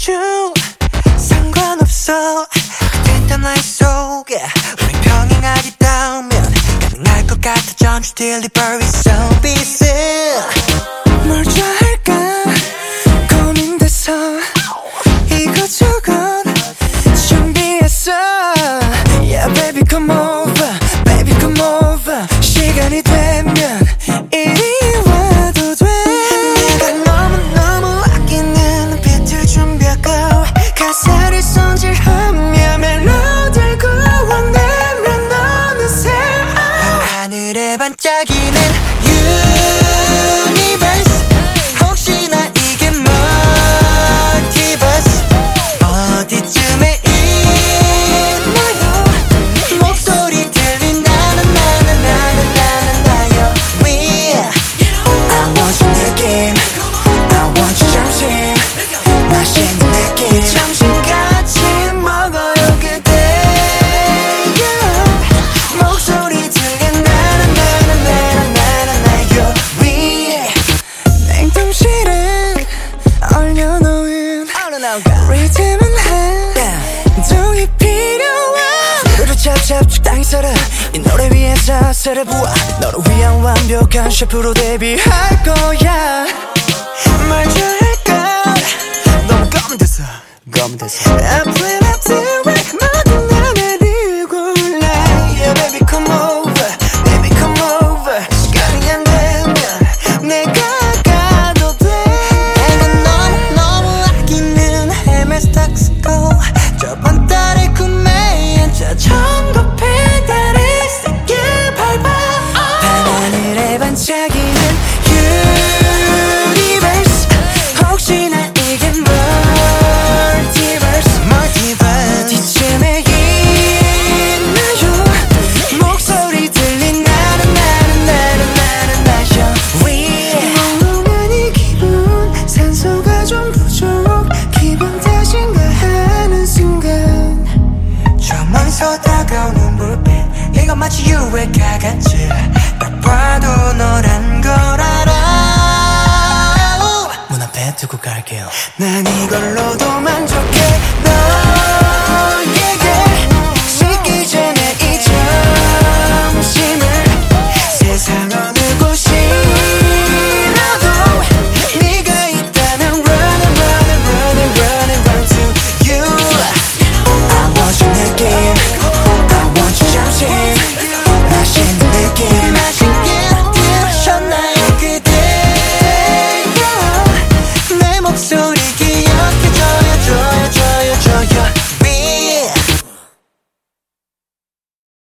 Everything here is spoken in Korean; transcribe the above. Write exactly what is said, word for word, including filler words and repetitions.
중 상관없어. 그땐 다 나의 속에 우리 병행하리다면 가능할 것 같아. 전주 딜리버리 서비스. 뭘 좋아할까 고민돼서 이것저것 준비했어. Yeah baby come over, baby come over. 시간이 되면 이리 와도 돼. 내가 너무너무 아끼는 비트를 준비하고 가사를 손질하며 멜로디를 구워내면 어느새 하늘에 반짝이는 유니버스. 혹시나 이게 멀티버스. 어디쯤에 있나요? 목소리 들린 나는 나는 나는 나는 나요. We I want you 느낌, I want you 점심 맛있는 느낌. 점심같이 먹어요 그대. 목소리 들린 나는 나는 나는 나는 나요. We 냉동실에 얼려놓은 리듬은 한동이 필요한. 물을 찹찹 적당히 썰어 이 노래 위에 사슬을 부어. 너를 위한 완벽한 셰프로 데뷔할 거야. 말 잘할까 너무 검은데서 검은데서 I plan I do it 모든 나를 골라. Yeah baby come over, baby come over. 시간이 안 되면 내가 가도 돼. 내가 너무너무 아끼는 헤메스 탁스코. 저번 달에 구매한 자전거 페달을 세게 밟아. 밤하늘에 반짝이는 유니버스. 혹시나 이게 멀티버스. 멀티버스. 어디쯤에 있나요? 목소리 들린 나는 나는 나는 나는 나요. We 멍하니 기분 산소가 좀 부족. 기분 탓인가 하는 순간 저 멀리서 다가오는 불빛. 이건 마치 유레카 같이 딱 봐도 너란 걸 알아. 문 앞에 두고 갈게요. 난 이걸로도 만족.